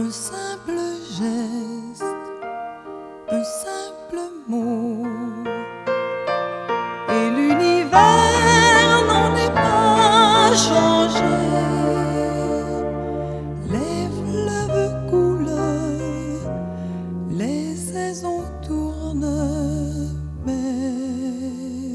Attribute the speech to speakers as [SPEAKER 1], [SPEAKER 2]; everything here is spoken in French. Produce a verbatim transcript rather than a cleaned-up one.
[SPEAKER 1] Un simple geste, un simple mot, et l'univers n'en est pas changé. Les fleuves coulent, les saisons tournent, mais